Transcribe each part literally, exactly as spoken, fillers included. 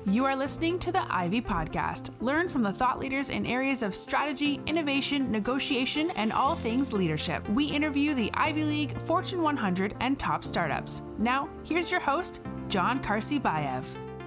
You are listening to the Ivy Podcast. Learn from the thought leaders in areas of strategy, innovation, negotiation, and all things leadership. We interview the Ivy League, Fortune one hundred, and top startups. Now, here's your host, John Karsibayev.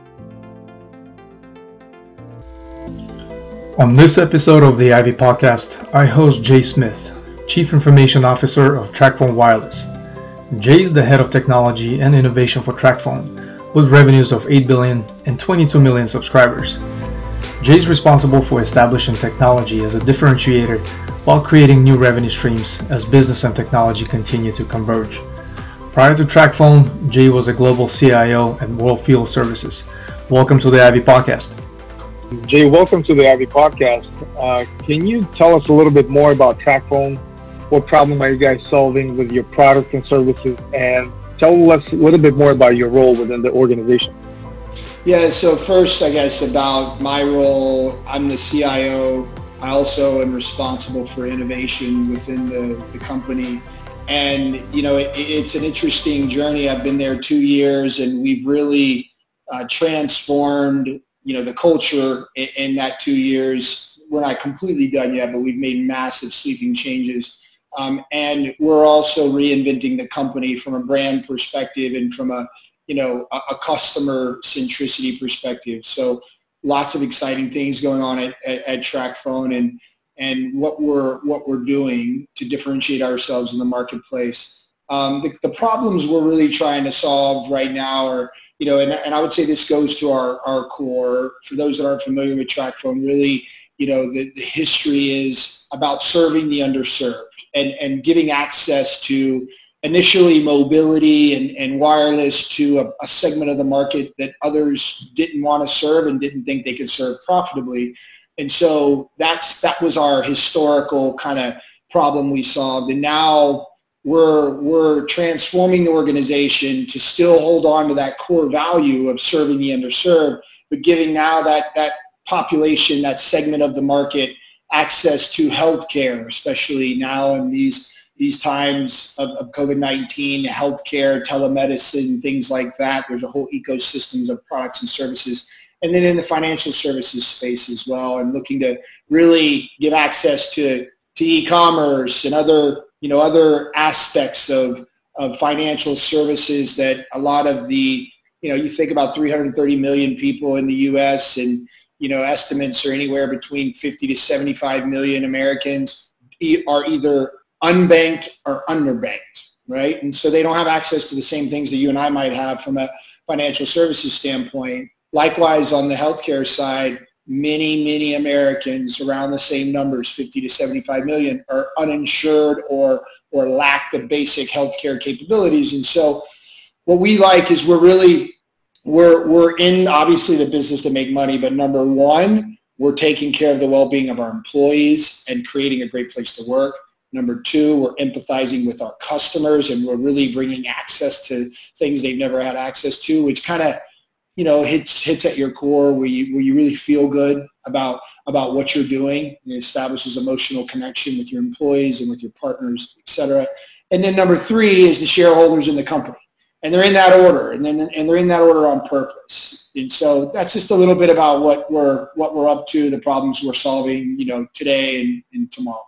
On this episode of the Ivy Podcast, I host Jay Smith, Chief Information Officer of TracFone Wireless. Jay is the head of technology and innovation for TracFone, with revenues of eight billion dollars and twenty-two million subscribers. Jay is responsible for establishing technology as a differentiator while creating new revenue streams as business and technology continue to converge. Prior to TracFone, Jay was a global C I O at World Fuel Services. Welcome to the Ivy Podcast. Jay, welcome to the Ivy Podcast. Uh, can you tell us a little bit more about TracFone? What problem are you guys solving with your products and services? And tell us a little bit more about your role within the organization. Yeah, so first, I guess, about my role, I'm the C I O. I also am responsible for innovation within the, the company. And, you know, it, it's an interesting journey. I've been there two years, and we've really uh, transformed, you know, the culture in, in that two years. We're not completely done yet, but we've made massive sweeping changes. Um, and we're also reinventing the company from a brand perspective and from a, you know, a, a customer centricity perspective. So lots of exciting things going on at, at, at TracFone and and what we're what we're doing to differentiate ourselves in the marketplace. Um, the, the problems we're really trying to solve right now are, you know, and, and I would say this goes to our, our core. For those that aren't familiar with TracFone, really, you know, the, the history is about serving the underserved. And, and giving access to initially mobility and, and wireless to a, a segment of the market that others didn't want to serve and didn't think they could serve profitably. And so that's that was our historical kind of problem we solved. And now we're we're transforming the organization to still hold on to that core value of serving the underserved, but giving now that that population, that segment of the market, access to healthcare, especially now in these these times of, of COVID nineteen, healthcare, telemedicine, things like that. There's a whole ecosystem of products and services. And then in the financial services space as well, and looking to really give access to, to e-commerce and other, you know, other aspects of, of financial services that a lot of the, you know, you think about three hundred thirty million people in the U S and you know, estimates are anywhere between fifty to seventy-five million Americans are either unbanked or underbanked, right? And so they don't have access to the same things that you and I might have from a financial services standpoint. Likewise, on the healthcare side, many, many Americans, around the same numbers, fifty to seventy-five million, are uninsured or or lack the basic healthcare capabilities. And so what we like is we're really We're we're in obviously the business to make money, but number one, we're taking care of the well-being of our employees and creating a great place to work. Number two, we're empathizing with our customers and we're really bringing access to things they've never had access to, which kind of, you know, hits hits at your core where you where you really feel good about about what you're doing. It establishes emotional connection with your employees and with your partners, et cetera. And then number three is the shareholders in the company. And they're in that order, and then and they're in that order on purpose. And so that's just a little bit about what we're what we're up to, the problems we're solving, you know, today and, and tomorrow.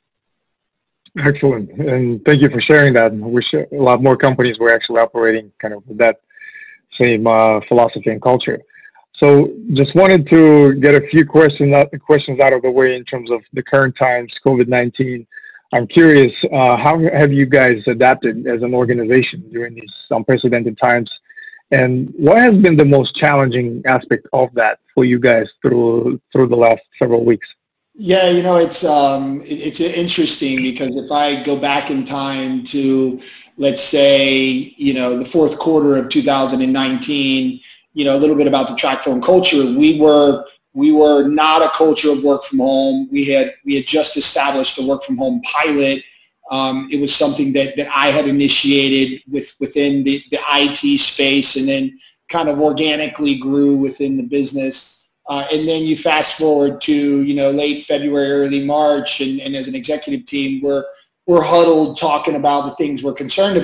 Excellent, and thank you for sharing that. I wish a lot more companies were actually operating kind of with that same uh, philosophy and culture. So, just wanted to get a few questions out, questions out of the way in terms of the current times, COVID nineteen. I'm curious, uh, how have you guys adapted as an organization during these unprecedented times? And what has been the most challenging aspect of that for you guys through through the last several weeks? Yeah, you know, it's um, it, it's interesting because if I go back in time to, let's say, you know, the fourth quarter of two thousand nineteen, you know, a little bit about the TracFone culture, we were We were not a culture of work from home. We had we had just established a work from home pilot. Um, it was something that, that I had initiated with within the, the I T space and then kind of organically grew within the business. Uh, and then you fast forward to, you know, late February, early March, and, and as an executive team, we're we're huddled talking about the things we're concerned about.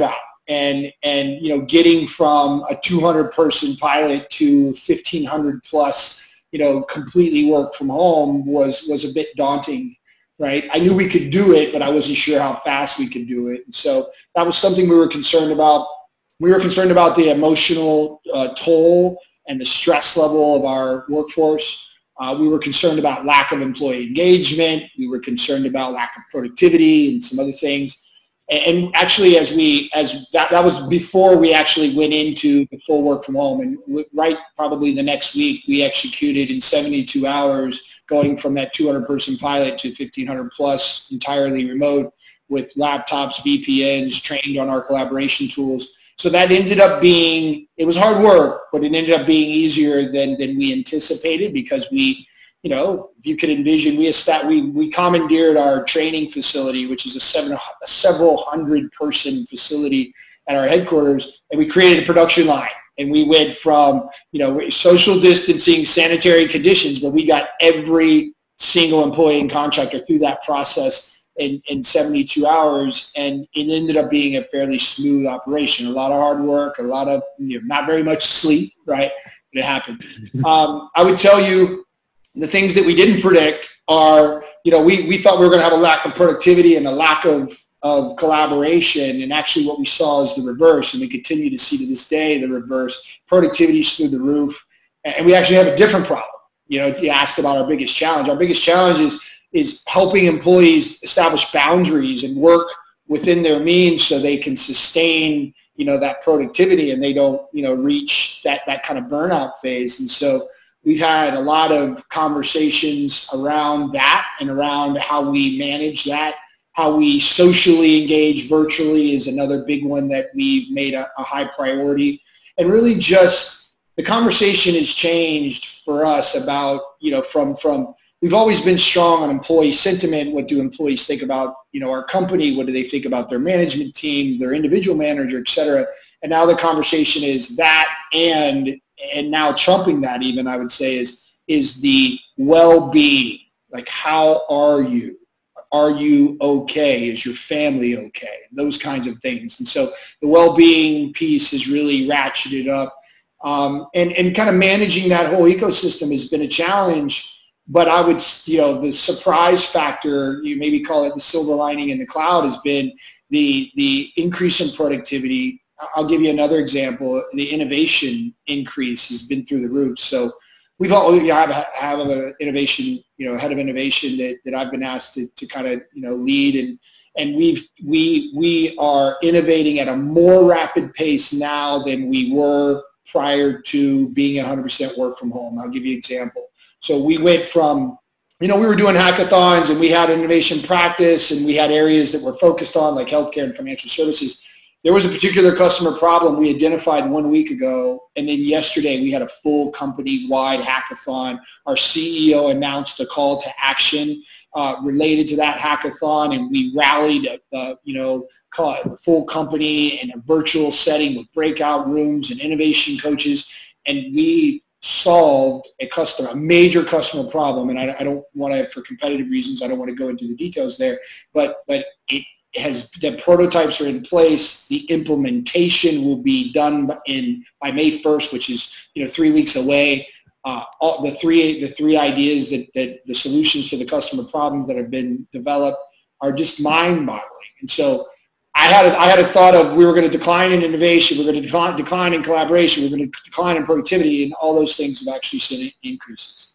and and you know getting from a two hundred person pilot to fifteen hundred plus, you know, completely work from home was was a bit daunting, right? I knew we could do it, but I wasn't sure how fast we could do it. And so that was something we were concerned about. We were concerned about the emotional uh, toll and the stress level of our workforce. Uh, we were concerned about lack of employee engagement. We were concerned about lack of productivity and some other things. And actually, as we, as that, that was before we actually went into the full work from home. And right probably the next week, we executed in seventy-two hours, going from that two hundred person pilot to fifteen hundred plus entirely remote with laptops, V P Ns, trained on our collaboration tools. So that ended up being, it was hard work, but it ended up being easier than, than we anticipated because we, you know, if you could envision, we estat- we, we commandeered our training facility, which is a, seven, a several hundred person facility at our headquarters, and we created a production line. And we went from, you know, social distancing, sanitary conditions, but we got every single employee and contractor through that process in, in seventy-two hours, and it ended up being a fairly smooth operation. A lot of hard work, a lot of, you know, not very much sleep, right? But it happened. Um, I would tell you the things that we didn't predict are, you know, we, we thought we were going to have a lack of productivity and a lack of, of collaboration, and actually what we saw is the reverse, and we continue to see to this day the reverse. Productivity is through the roof, and we actually have a different problem. You know, you asked about our biggest challenge. Our biggest challenge is is helping employees establish boundaries and work within their means so they can sustain, you know, that productivity and they don't, you know, reach that, that kind of burnout phase. And so we've had a lot of conversations around that and around how we manage that. How we socially engage virtually is another big one that we've made a, a high priority. And really just the conversation has changed for us about, you know, from, from we've always been strong on employee sentiment. What do employees think about, you know, our company? What do they think about their management team, their individual manager, et cetera? And now the conversation is that, and and now trumping that even, I would say, is is the well-being. Like, how are you? Are you okay? Is your family okay? Those kinds of things. And so the well-being piece has really ratcheted up. Um, and, and kind of managing that whole ecosystem has been a challenge. But I would, you know, the surprise factor, you maybe call it the silver lining in the cloud, has been the the increase in productivity. I'll give you another example. The innovation increase has been through the roof. So we've all, you know, have, have an innovation, you know, head of innovation that, that I've been asked to, to kind of, you know, lead. And, and we've, we, we are innovating at a more rapid pace now than we were prior to being one hundred percent work from home. I'll give you an example. So we went from, you know, we were doing hackathons and we had innovation practice and we had areas that were focused on like healthcare and financial services. There was a particular customer problem we identified one week ago, and then yesterday we had a full company-wide hackathon. Our C E O announced a call to action uh, related to that hackathon, and we rallied, uh, you know, the full company in a virtual setting with breakout rooms and innovation coaches, and we solved a customer, a major customer problem. And I, I don't want to, for competitive reasons, I don't want to go into the details there, but but it has, the prototypes are in place. The implementation will be done in by May first, which is, you know, three weeks away. Uh, all the three the three ideas that, that the solutions to the customer problem that have been developed are just mind-boggling. And so I had a, I had a thought of we were going to decline in innovation, we're going to decline, decline in collaboration, we're going to decline in productivity, and all those things have actually seen increases.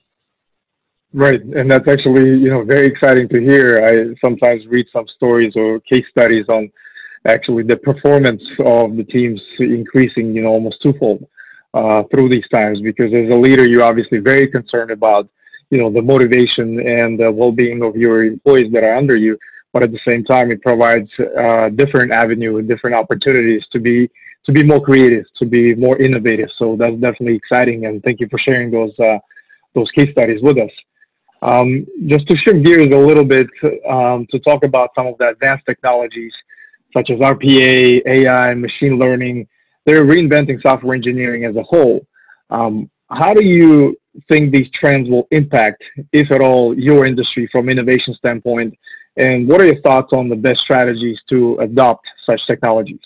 Right, and that's actually, you know, very exciting to hear. I sometimes read some stories or case studies on actually the performance of the teams increasing, you know, almost twofold uh, through these times, because as a leader, you're obviously very concerned about, you know, the motivation and the well-being of your employees that are under you. But at the same time, it provides a different avenue and different opportunities to be to be more creative, to be more innovative. So that's definitely exciting, and thank you for sharing those uh, those case studies with us. Um, just to shift gears a little bit um, to talk about some of the advanced technologies such as R P A, A I, machine learning. They're reinventing software engineering as a whole. Um, how do you think these trends will impact, if at all, your industry from innovation standpoint? And what are your thoughts on the best strategies to adopt such technologies?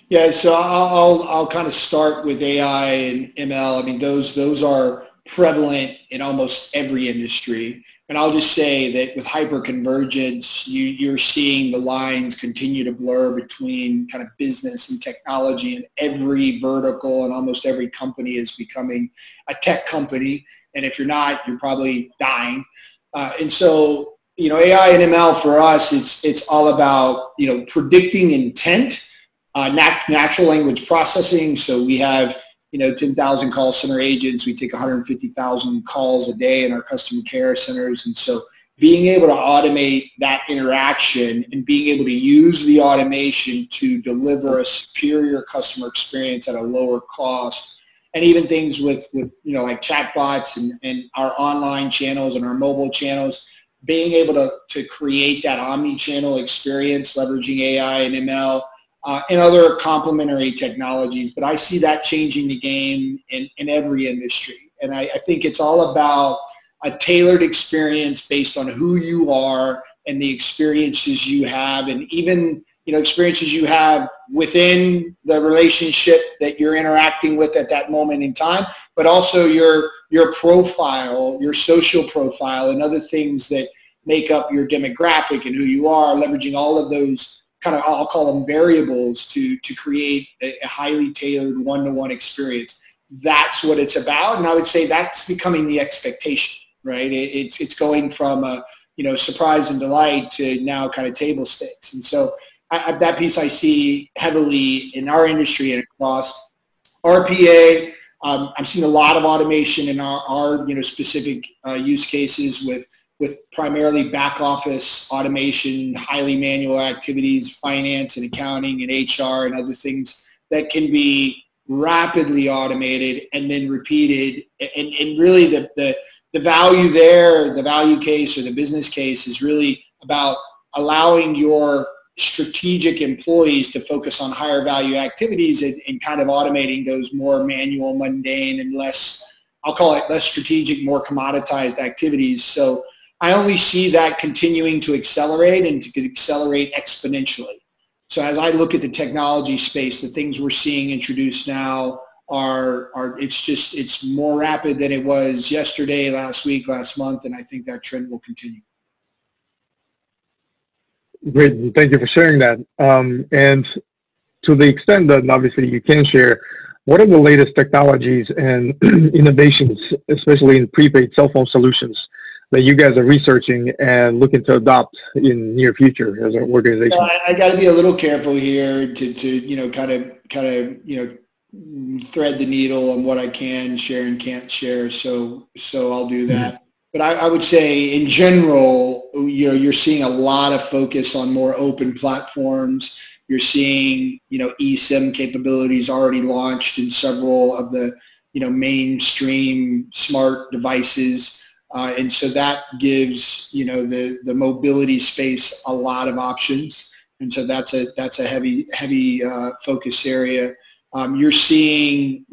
Yeah, so I'll, I'll, I'll kind of start with A I and M L. I mean, those, those are prevalent in almost every industry. And I'll just say that with hyperconvergence, you, you're seeing the lines continue to blur between kind of business and technology, and every vertical and almost every company is becoming a tech company. And if you're not, you're probably dying. Uh, and so, you know, A I and M L for us, it's, it's all about, you know, predicting intent. Uh, nat- natural language processing. So we have, you know, ten thousand call center agents. We take one hundred fifty thousand calls a day in our customer care centers. And so being able to automate that interaction and being able to use the automation to deliver a superior customer experience at a lower cost. And even things with, with you know, like chatbots and, and our online channels and our mobile channels, being able to, to create that omni-channel experience, leveraging A I and M L, Uh, and other complementary technologies. But I see that changing the game in, in every industry. And I, I think it's all about a tailored experience based on who you are and the experiences you have, and even, you know, experiences you have within the relationship that you're interacting with at that moment in time, but also your, your profile, your social profile, and other things that make up your demographic and who you are, leveraging all of those kind of, I'll call them variables to, to create a, a highly tailored one-to-one experience. That's what it's about. And I would say that's becoming the expectation, right? It, it's, it's going from, a, you know, surprise and delight to now kind of table stakes. And so I, I, that piece I see heavily in our industry and across R P A. Um, I'm seeing a lot of automation in our, our you know, specific uh, use cases with with primarily back office automation, highly manual activities, finance and accounting and H R and other things that can be rapidly automated and then repeated. And, and really the, the, the value there, the value case or the business case is really about allowing your strategic employees to focus on higher value activities and, and kind of automating those more manual, mundane, and less, I'll call it less strategic, more commoditized activities. So I only see that continuing to accelerate and to accelerate exponentially. So as I look at the technology space, the things we're seeing introduced now are, are it's just, it's more rapid than it was yesterday, last week, last month, and I think that trend will continue. Great, thank you for sharing that. Um, and to the extent that obviously you can share, what are the latest technologies and innovations, especially in prepaid cell phone solutions, that you guys are researching and looking to adopt in near future as an organization? I, I got to be a little careful here to, to you know, kind of, kind of, you know, thread the needle on what I can share and can't share. So, so I'll do that. Mm-hmm. But I, I would say in general, you know, you're seeing a lot of focus on more open platforms. You're seeing, you know, eSIM capabilities already launched in several of the, you know, mainstream smart devices. Uh, and so that gives, you know, the, the mobility space a lot of options. And so that's a, that's a heavy, heavy uh, focus area. Um, you're seeing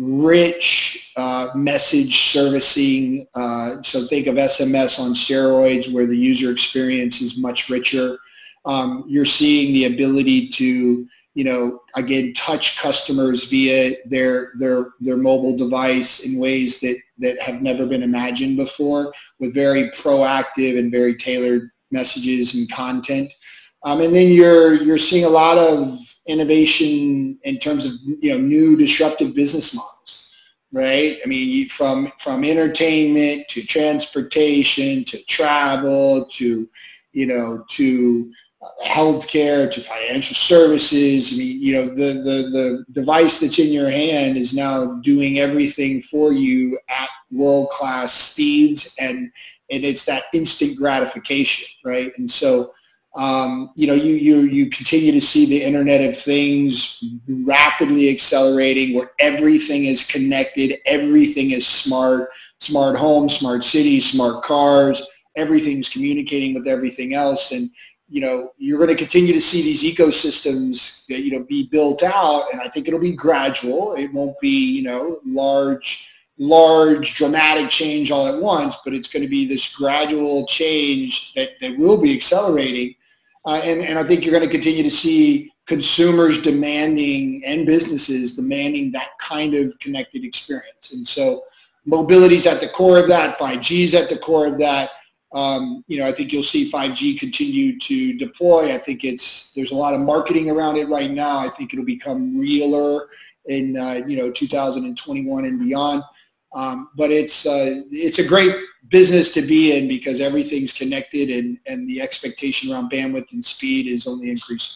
rich uh, message servicing. Uh, so think of S M S on steroids where the user experience is much richer. Um, you're seeing the ability to, you know, again, touch customers via their their their mobile device in ways that that have never been imagined before, with very proactive and very tailored messages and content. Um, and then you're you're seeing a lot of innovation in terms of, you know, new disruptive business models, right? I mean, from from entertainment to transportation to travel to, you know, to healthcare to financial services. I mean, you know, the, the, the device that's in your hand is now doing everything for you at world-class speeds, and, and it's that instant gratification, right? And so, um, you know, you, you, you continue to see the Internet of Things rapidly accelerating where everything is connected, everything is smart, smart homes, smart cities, smart cars, everything's communicating with everything else. And you know, you're going to continue to see these ecosystems that, you know, be built out, and I think it'll be gradual. It won't be, you know, large, large, dramatic change all at once, but it's going to be this gradual change that, that will be accelerating. Uh, and, and I think you're going to continue to see consumers demanding and businesses demanding that kind of connected experience. And so mobility is at the core of that. five G is at the core of that. Um, you know, I think you'll see five G continue to deploy. I think it's there's a lot of marketing around it right now. I think it'll become realer in uh, you know two thousand twenty-one and beyond. Um, but it's uh, it's a great business to be in because everything's connected and, and the expectation around bandwidth and speed is only increasing.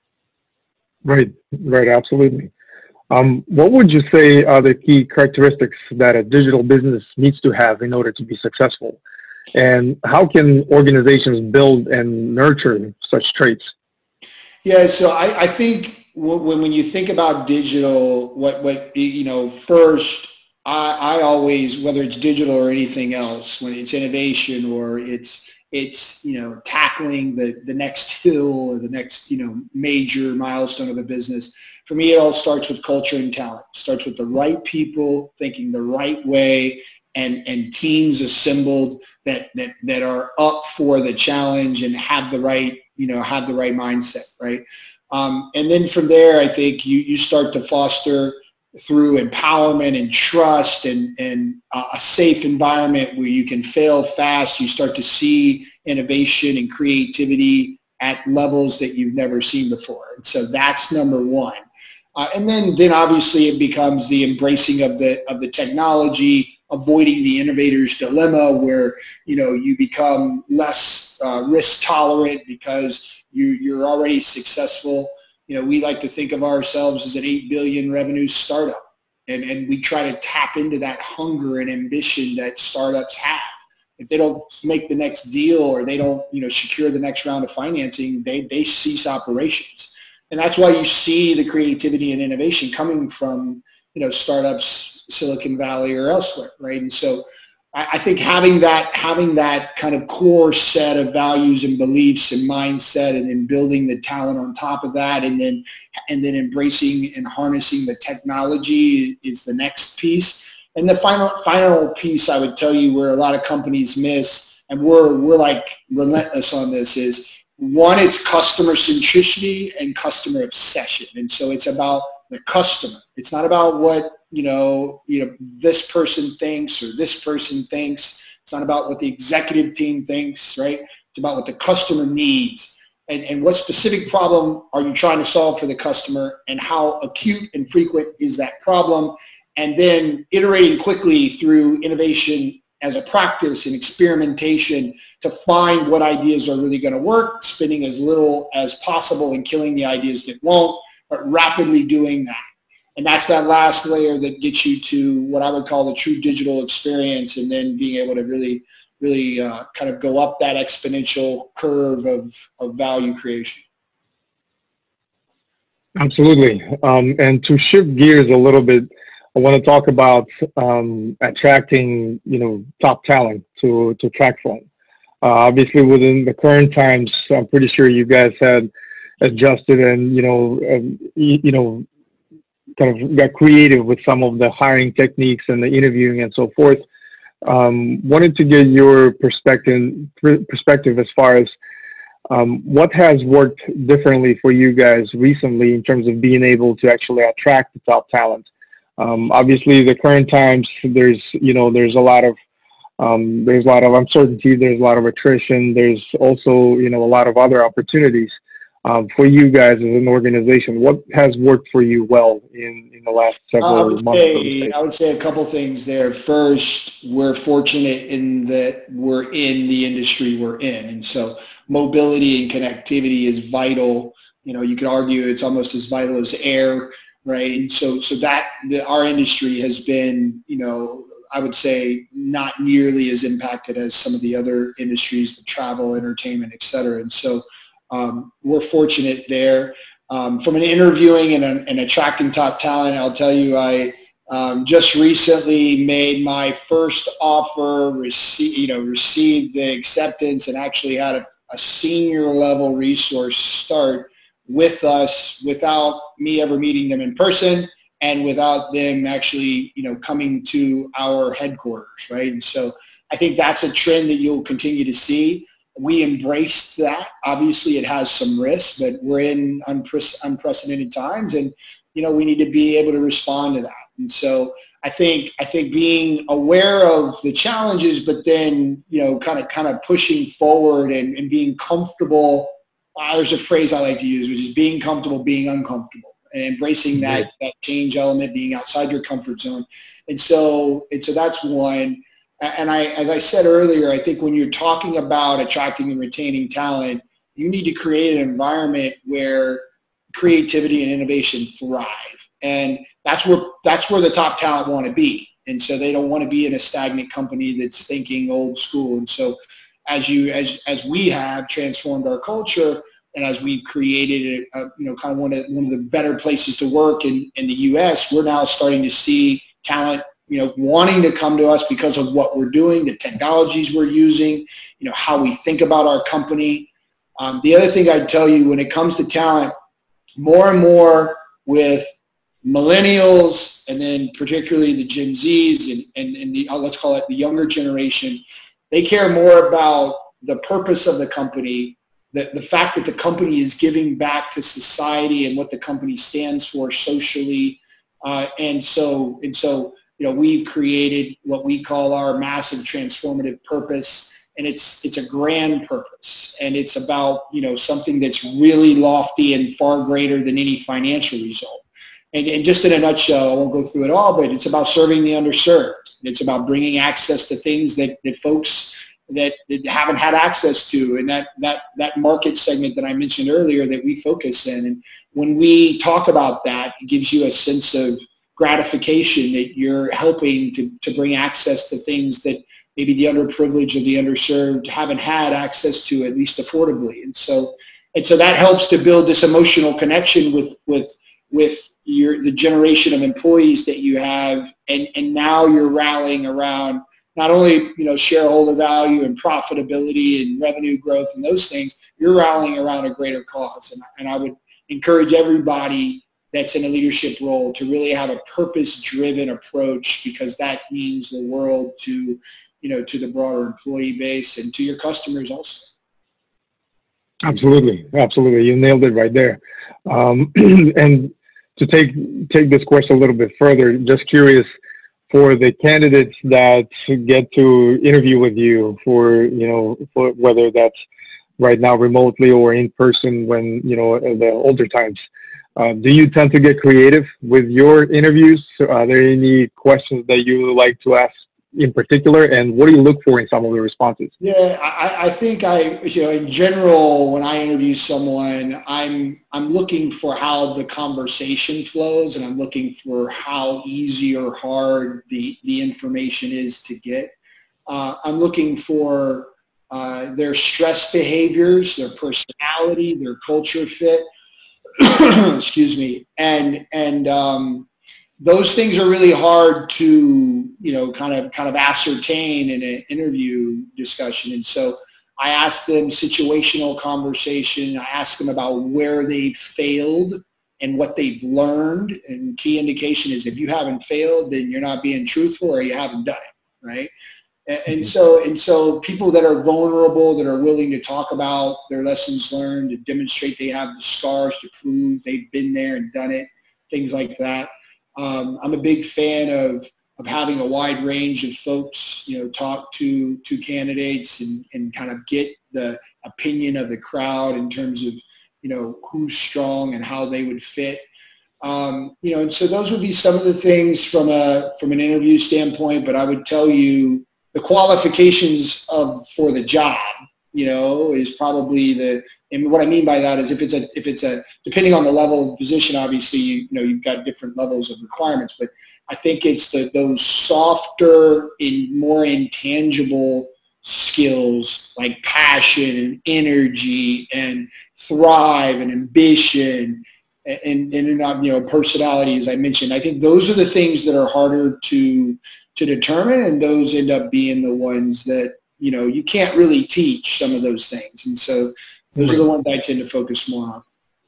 Right, right, absolutely. Um, what would you say are the key characteristics that a digital business needs to have in order to be successful? And how can organizations build and nurture such traits? Yeah, so I, I think when, when you think about digital, what, what you know, first, I, I always, whether it's digital or anything else, when it's innovation or it's, it's you know, tackling the, the next hill or the next, you know, major milestone of a business, for me, it all starts with culture and talent. It starts with the right people thinking the right way and, and teams assembled that, that, that are up for the challenge and have the right, you know, have the right mindset, right? Um, and then from there, I think you, you start to foster through empowerment and trust and, and uh, a safe environment where you can fail fast. You start to see innovation and creativity at levels that you've never seen before. And so that's number one. Uh, and then, then obviously it becomes the embracing of the, of the technology, avoiding the innovator's dilemma where, you know, you become less uh, risk tolerant because you, you're already successful. You know, we like to think of ourselves as an eight billion revenue startup, and, and we try to tap into that hunger and ambition that startups have. If they don't make the next deal or they don't, you know, secure the next round of financing, they, they cease operations. And that's why you see the creativity and innovation coming from, you know, startups, Silicon Valley or elsewhere, right? And so I think having that having that kind of core set of values and beliefs and mindset, and then building the talent on top of that, and then and then embracing and harnessing the technology is the next piece. And the final final piece I would tell you where a lot of companies miss, and we're we're like relentless on this, is one, it's customer centricity and customer obsession. And so it's about the customer. It's not about what, you know, you know, this person thinks or this person thinks. It's not about what the executive team thinks, right? It's about what the customer needs. And, and what specific problem are you trying to solve for the customer, and how acute and frequent is that problem? And then iterating quickly through innovation as a practice and experimentation to find what ideas are really going to work, spending as little as possible and killing the ideas that won't, but rapidly doing that. And that's that last layer that gets you to what I would call the true digital experience, and then being able to really, really uh, kind of go up that exponential curve of, of value creation. Absolutely. Um, and to shift gears a little bit, I want to talk about um, attracting, you know, top talent to, to TracFone. Uh, obviously, within the current times, I'm pretty sure you guys had adjusted and, you know, um, you, you know, kind of got creative with some of the hiring techniques and the interviewing and so forth. Um, wanted to get your perspective perspective as far as um, what has worked differently for you guys recently in terms of being able to actually attract the top talent. Um, obviously, the current times, there's, you know, there's a lot of um, there's a lot of uncertainty. There's a lot of attrition. There's also, you know, a lot of other opportunities. Um, for you guys as an organization, what has worked for you well in, in the last several I would months? Say, I would say a couple things there. First, we're fortunate in that we're in the industry we're in. And so mobility and connectivity is vital. You know, you could argue it's almost as vital as air, right? And so, so that the, our industry has been, you know, I would say not nearly as impacted as some of the other industries, the travel, entertainment, et cetera. And so, Um, we're fortunate there. Um, from an interviewing and, a, and attracting top talent, I'll tell you, I um, just recently made my first offer, rece- you know, received the acceptance, and actually had a, a senior level resource start with us without me ever meeting them in person and without them actually, you know, coming to our headquarters, right? And so I think that's a trend that you'll continue to see. we embraced that. Obviously, it has some risks, but we're in unpre- unprecedented times, and you know we need to be able to respond to that. And so I think I think being aware of the challenges, but then you know kind of kind of pushing forward and, and being comfortable. Uh, there's a phrase I like to use, which is being comfortable, being uncomfortable, and embracing that that change element, being outside your comfort zone. And so and so that's one. And I, as I said earlier, I think when you're talking about attracting and retaining talent, you need to create an environment where creativity and innovation thrive. And that's where that's where the top talent want to be. And so they don't want to be in a stagnant company that's thinking old school. And so as you as as we have transformed our culture, and as we've created a, a, you know kind of one of one of the better places to work in, in the U S, we're now starting to see talent you know, wanting to come to us because of what we're doing, the technologies we're using, you know, how we think about our company. Um, the other thing I'd tell you when it comes to talent, more and more with millennials and then particularly the Gen Zs and, and, and the, let's call it the younger generation, they care more about the purpose of the company, the, the fact that the company is giving back to society and what the company stands for socially. Uh, and so, and so, you know, we've created what we call our massive transformative purpose, and it's it's a grand purpose, and it's about you know something that's really lofty and far greater than any financial result. And, and just in a nutshell, I won't go through it all, but it's about serving the underserved. It's about bringing access to things that, that folks that, that haven't had access to, and that that that market segment that I mentioned earlier that we focus in. And when we talk about that, it gives you a sense of gratification that you're helping to, to bring access to things that maybe the underprivileged or the underserved haven't had access to, at least affordably. And so, and so that helps to build this emotional connection with, with, with your, the generation of employees that you have. And, and now you're rallying around not only, you know, shareholder value and profitability and revenue growth and those things, you're rallying around a greater cause. And, and I would encourage everybody that's in a leadership role to really have a purpose-driven approach, because that means the world to, you know, to the broader employee base and to your customers also. Absolutely, absolutely. You nailed it right there. Um, and to take take this question a little bit further, just curious, for the candidates that get to interview with you, for you know, for whether that's right now remotely or in person when you know the older times. Uh, do you tend to get creative with your interviews? Are there any questions that you like to ask in particular, and what do you look for in some of the responses? Yeah, I, I think I, you know, in general, when I interview someone, I'm I'm looking for how the conversation flows, and I'm looking for how easy or hard the the information is to get. Uh, I'm looking for uh, their stress behaviors, their personality, their culture fit. Excuse me, and and um, those things are really hard to you know kind of kind of ascertain in an interview discussion. And so I ask them situational conversation. I ask them about where they failed and what they've learned. And key indication is if you haven't failed, then you're not being truthful or you haven't done it, right? And so, and so people that are vulnerable, that are willing to talk about their lessons learned, to demonstrate they have the scars to prove they've been there and done it, things like that. Um, I'm a big fan of, of having a wide range of folks, you know, talk to, to candidates and, and kind of get the opinion of the crowd in terms of, you know, who's strong and how they would fit. Um, you know, and so those would be some of the things from a, from an interview standpoint, but I would tell you, the qualifications of for the job, you know, is probably the, and what I mean by that is if it's a, if it's a, depending on the level of position, obviously, you, you know, you've got different levels of requirements, but I think it's the, those softer and more intangible skills like passion and energy and thrive and ambition and, and, and you know, personality, as I mentioned. I think those are the things that are harder to to determine, and those end up being the ones that, you know, you can't really teach some of those things. And so those right. are the ones I tend to focus more on.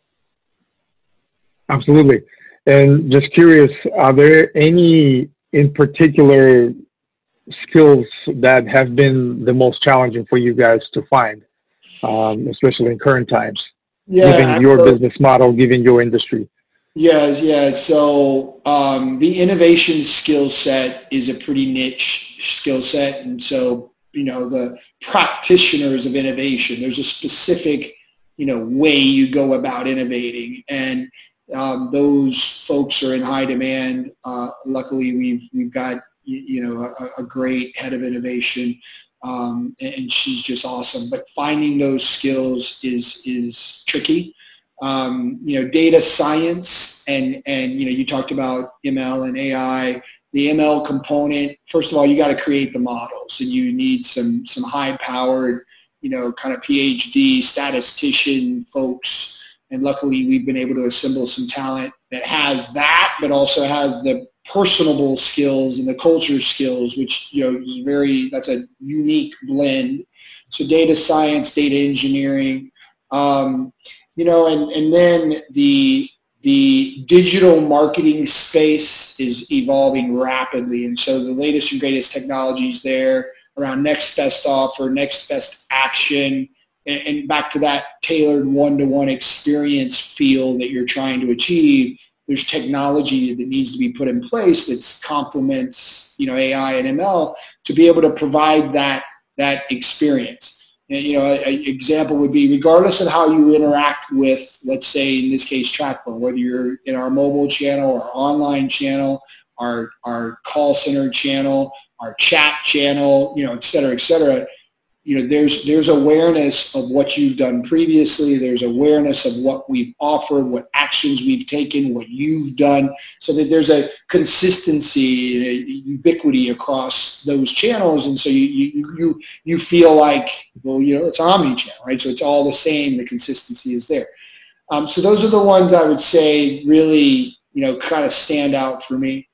Absolutely. And just curious, are there any in particular skills that have been the most challenging for you guys to find um, especially in current times, Yeah, given your so, business model, given your industry? yeah, yeah. So um, the innovation skill set is a pretty niche skill set, and so you know the practitioners of innovation. There's a specific you know way you go about innovating, and um, those folks are in high demand. Uh, luckily, we've we've got you, you know a, a great head of innovation, um, and she's just awesome. But finding those skills is is tricky. Um, you know, data science and, and, you know, you talked about M L and A I, the M L component. First of all, you got to create the models, and you need some, some high powered, you know, kind of PhD statistician folks. And luckily we've been able to assemble some talent that has that, but also has the personable skills and the culture skills, which, you know, is very, that's a unique blend. So data science, data engineering, um, you know, and, and then the the digital marketing space is evolving rapidly. And so the latest and greatest technologies there around next best offer, next best action, and, and back to that tailored one-to-one experience feel that you're trying to achieve. There's technology that needs to be put in place that complements, you know, A I and M L to be able to provide that, that experience. You know, an example would be regardless of how you interact with, let's say in this case, TrackPhone, whether you're in our mobile channel, our online channel, our, our call center channel, our chat channel, you know, et cetera, et cetera, you know, there's, there's awareness of what you've done previously. There's awareness of what we've offered, what actions we've taken, what you've done, so that there's a consistency, a ubiquity across those channels. And so you, you, you, you feel like, well, you know, it's omni-channel, right? So it's all the same. The consistency is there. Um, so those are the ones I would say really, you know, kind of stand out for me.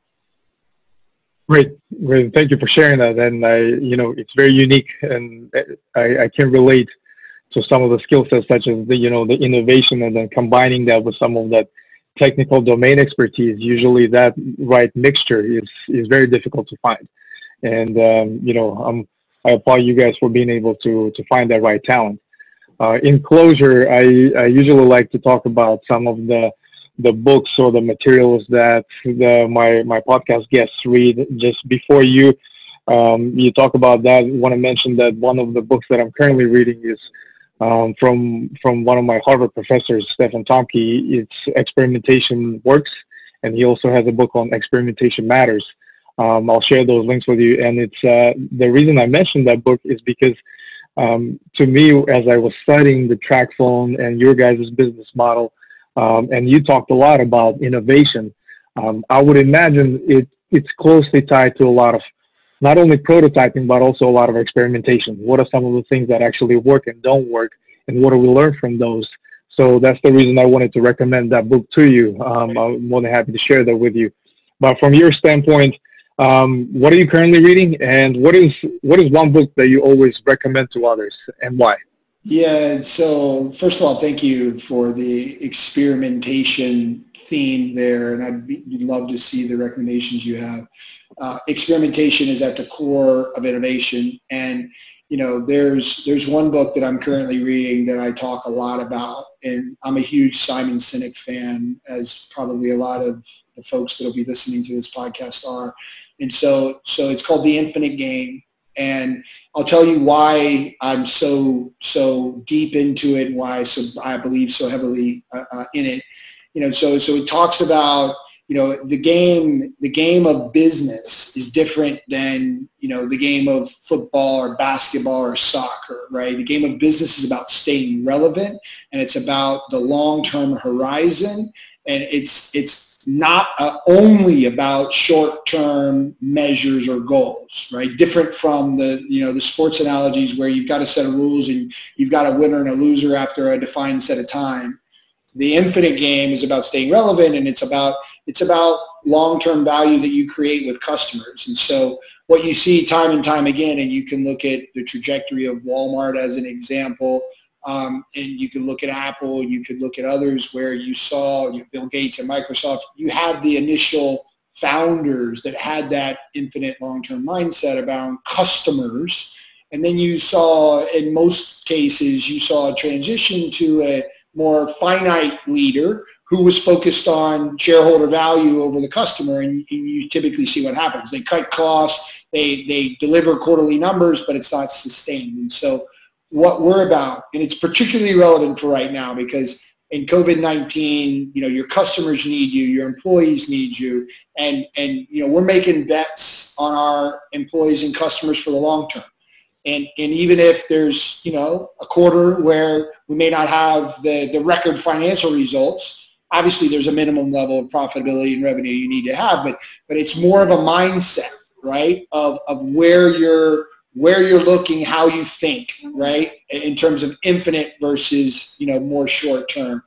Great, great. Thank you for sharing that. And I, you know, it's very unique, and I, I can relate to some of the skill sets, such as the, you know, the innovation, and then combining that with some of that technical domain expertise. Usually, that right mixture is is very difficult to find. And um, you know, um, I applaud you guys for being able to to find that right talent. Uh, in closure, I, I usually like to talk about some of the the books or the materials that the, my, my podcast guests read. Just before you um, you talk about that, I want to mention that one of the books that I'm currently reading is um, from from one of my Harvard professors, Stephen Tomke. It's Experimentation Works, and he also has a book on Experimentation Matters. Um, I'll share those links with you. And it's uh, the reason I mentioned that book is because um, to me, as I was studying the TrackPhone and your guys' business model, Um, and you talked a lot about innovation. Um, I would imagine it, it's closely tied to a lot of not only prototyping, but also a lot of experimentation. What are some of the things that actually work and don't work, and what do we learn from those? So that's the reason I wanted to recommend that book to you. Um, I'm more than happy to share that with you. But from your standpoint, um, what are you currently reading, and what is what is one book that you always recommend to others, and why? Yeah, so first of all, thank you for the experimentation theme there, and I'd be, love to see the recommendations you have. Uh, experimentation is at the core of innovation, and you know, there's there's one book that I'm currently reading that I talk a lot about, and I'm a huge Simon Sinek fan, as probably a lot of the folks that will be listening to this podcast are, and so so it's called The Infinite Game. And I'll tell you why I'm so so deep into it, and why so I believe so heavily uh, uh, in it. You know, so so it talks about you know the game the game of business is different than you know the game of football or basketball or soccer, right? The game of business is about staying relevant, and it's about the long-term horizon, and it's it's. not uh, only about short-term measures or goals, right? Different from the, you know, the sports analogies where you've got a set of rules and you've got a winner and a loser after a defined set of time. The infinite game is about staying relevant, and it's about, it's about long-term value that you create with customers. And so what you see time and time again, and you can look at the trajectory of Walmart as an example, Um, and you could look at Apple, you could look at others where you saw you know, Bill Gates and Microsoft. You had the initial founders that had that infinite long-term mindset about customers, And then you saw, in most cases, you saw a transition to a more finite leader who was focused on shareholder value over the customer. And, and you typically see what happens. They cut costs, they, they deliver quarterly numbers, but it's not sustained. And so what we're about, and it's particularly relevant for right now because in COVID nineteen, you know, your customers need you, your employees need you, and, and you know, we're making bets on our employees and customers for the long term. And, and even if there's, you know, a quarter where we may not have the, the record financial results, obviously there's a minimum level of profitability and revenue you need to have, but, but it's more of a mindset, right, of, of where you're, where you're looking, how you think, right, in terms of infinite versus, you know, more short term.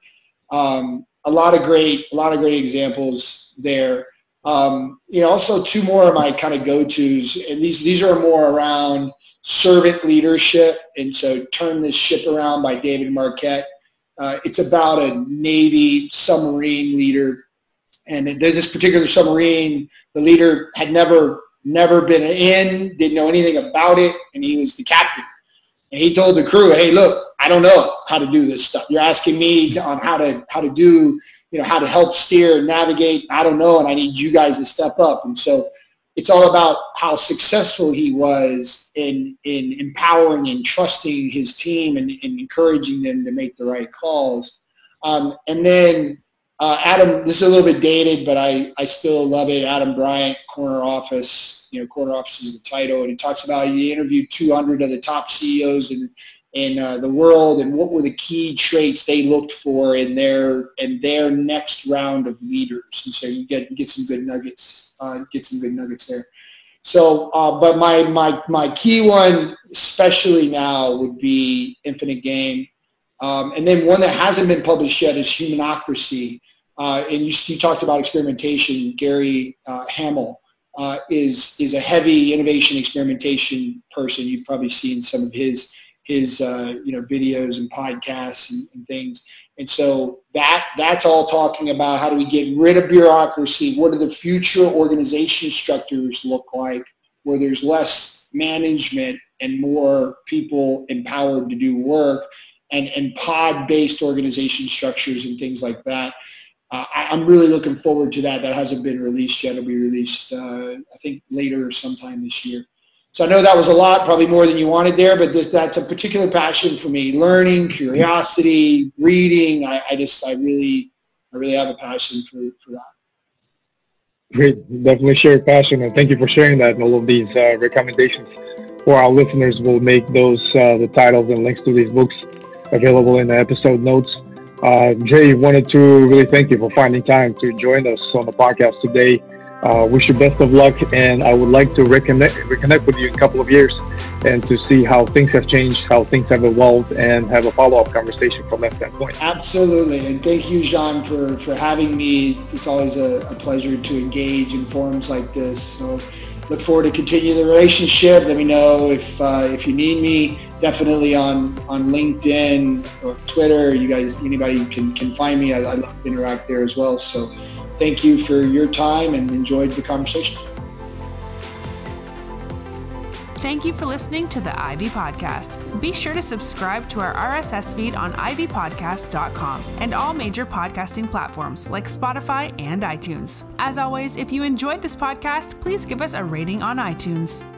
Um, a lot of great, a lot of great examples there. Um, you know, also two more of my kind of go-tos, and these, these are more around servant leadership. And so Turn This Ship Around by David Marquette. Uh, it's about a Navy submarine leader. And there's this particular submarine, the leader had never never been in, didn't know anything about it, and he was the captain. And he told the crew, hey, look, I don't know how to do this stuff. You're asking me on how to how to do, you know, how to help steer and navigate. I don't know, and I need you guys to step up. And so it's all about how successful he was in in empowering and trusting his team and, and encouraging them to make the right calls. Um, and then Uh, Adam, this is a little bit dated, but I, I still love it. Adam Bryant, Corner Office, you know, Corner Office is the title, and he talks about he interviewed two hundred of the top C E Os in in uh, the world, and what were the key traits they looked for in their in their next round of leaders. And so you get get some good nuggets, uh, get some good nuggets there. So, uh, but my my my key one, especially now, would be Infinite Game. Um, and then one that hasn't been published yet is Humanocracy. Uh, and you, you talked about experimentation. Gary uh, Hamel uh, is is a heavy innovation experimentation person. You've probably seen some of his his uh, you know videos and podcasts and, and things. And so that that's all talking about how do we get rid of bureaucracy? What do the future organization structures look like where there's less management and more people empowered to do work? And, and pod-based organization structures and things like that. Uh, I, I'm really looking forward to that. That hasn't been released yet. It'll be released, uh, I think, later sometime this year. So I know that was a lot, probably more than you wanted there, but this, that's a particular passion for me. Learning, curiosity, reading. I, I just, I really, I really have a passion for, for that. Great. Definitely share your passion, and thank you for sharing that and all of these uh, recommendations. For our listeners, we'll make those, uh, the titles and links to these books available in the episode notes. Uh, Jay, wanted to really thank you for finding time to join us on the podcast today. Uh, wish you best of luck, and I would like to reconnect, reconnect with you in a couple of years and to see how things have changed, how things have evolved, and have a follow-up conversation from that standpoint. Absolutely, and thank you, Jean, for, for having me. It's always a, a pleasure to engage in forums like this. So look forward to continue the relationship. Let me know if uh, if you need me. Definitely on, on LinkedIn or Twitter. You guys, anybody can, can find me. I, I love to interact there as well. So thank you for your time and enjoyed the conversation. Thank you for listening to the Ivy Podcast. Be sure to subscribe to our R S S feed on ivy podcast dot com and all major podcasting platforms like Spotify and iTunes. As always, if you enjoyed this podcast, please give us a rating on iTunes.